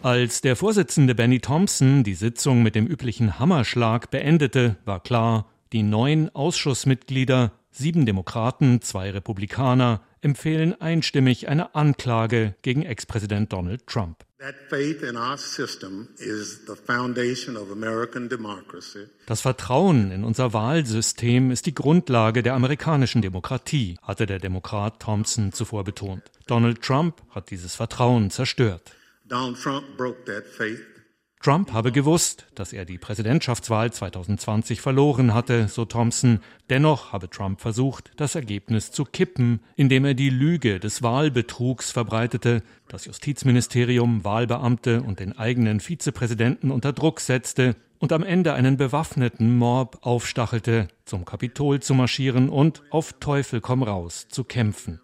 Als der Vorsitzende Benny Thompson die Sitzung mit dem üblichen Hammerschlag beendete, war klar, die 9 Ausschussmitglieder, 7 Demokraten, 2 Republikaner, empfehlen einstimmig eine Anklage gegen Ex-Präsident Donald Trump. Das Vertrauen in unser Wahlsystem ist die Grundlage der amerikanischen Demokratie, hatte der Demokrat Thompson zuvor betont. Donald Trump hat dieses Vertrauen zerstört. Trump habe gewusst, dass er die Präsidentschaftswahl 2020 verloren hatte, so Thompson. Dennoch habe Trump versucht, das Ergebnis zu kippen, indem er die Lüge des Wahlbetrugs verbreitete, das Justizministerium, Wahlbeamte und den eigenen Vizepräsidenten unter Druck setzte und am Ende einen bewaffneten Mob aufstachelte, zum Kapitol zu marschieren und auf Teufel komm raus zu kämpfen.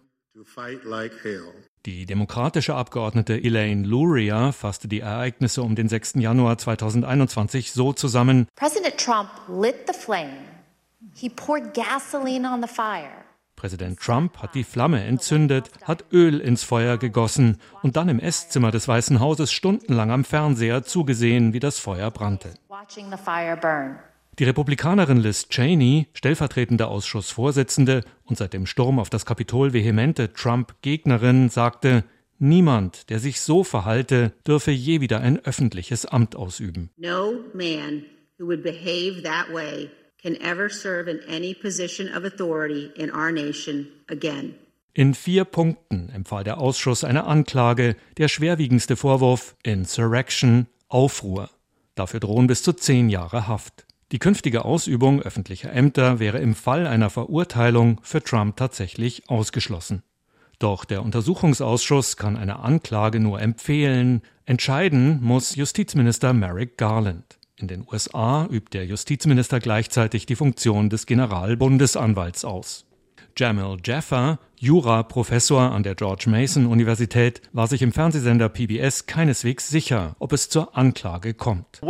Die demokratische Abgeordnete Elaine Luria fasste die Ereignisse um den 6. Januar 2021 so zusammen: President Trump lit the flame. He poured gasoline on the fire. Präsident Trump hat die Flamme entzündet, hat Öl ins Feuer gegossen und dann im Esszimmer des Weißen Hauses stundenlang am Fernseher zugesehen, wie das Feuer brannte. Die Republikanerin Liz Cheney, stellvertretende Ausschussvorsitzende und seit dem Sturm auf das Kapitol vehemente Trump-Gegnerin, sagte, niemand, der sich so verhalte, dürfe je wieder ein öffentliches Amt ausüben. No man who would behave that way can ever serve in any position of authority in our nation again. In 4 Punkten empfahl der Ausschuss eine Anklage, der schwerwiegendste Vorwurf Insurrection, Aufruhr. Dafür drohen bis zu 10 Jahre Haft. Die künftige Ausübung öffentlicher Ämter wäre im Fall einer Verurteilung für Trump tatsächlich ausgeschlossen. Doch der Untersuchungsausschuss kann eine Anklage nur empfehlen. Entscheiden muss Justizminister Merrick Garland. In den USA übt der Justizminister gleichzeitig die Funktion des Generalbundesanwalts aus. Jamil Jaffer, Juraprofessor an der George Mason Universität, war sich im Fernsehsender PBS keineswegs sicher, ob es zur Anklage kommt.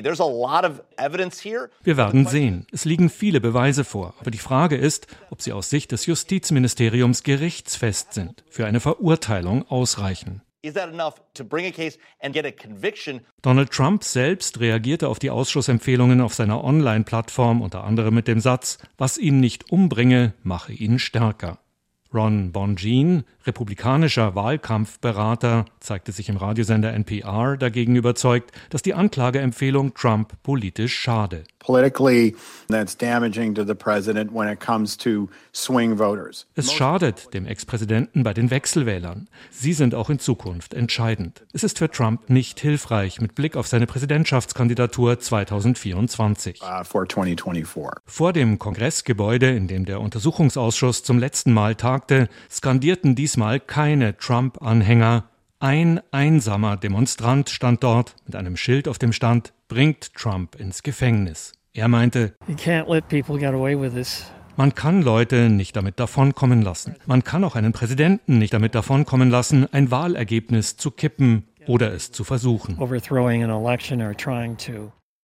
Wir werden sehen. Es liegen viele Beweise vor. Aber die Frage ist, ob sie aus Sicht des Justizministeriums gerichtsfest sind, für eine Verurteilung ausreichen. Donald Trump selbst reagierte auf die Ausschussempfehlungen auf seiner Online-Plattform unter anderem mit dem Satz, was ihn nicht umbringe, mache ihn stärker. Ron Bongin, republikanischer Wahlkampfberater, zeigte sich im Radiosender NPR dagegen überzeugt, dass die Anklageempfehlung Trump politisch schade. Politically, that's damaging to the president when it comes to swing voters. Es schadet dem Ex-Präsidenten bei den Wechselwählern. Sie sind auch in Zukunft entscheidend. Es ist für Trump nicht hilfreich mit Blick auf seine Präsidentschaftskandidatur 2024. Vor dem Kongressgebäude, in dem der Untersuchungsausschuss zum letzten Mal tagte, skandierten diesmal keine Trump-Anhänger. Ein einsamer Demonstrant stand dort mit einem Schild auf dem Stand, bringt Trump ins Gefängnis. Er meinte, man kann Leute nicht damit davonkommen lassen. Man kann auch einen Präsidenten nicht damit davonkommen lassen, ein Wahlergebnis zu kippen oder es zu versuchen.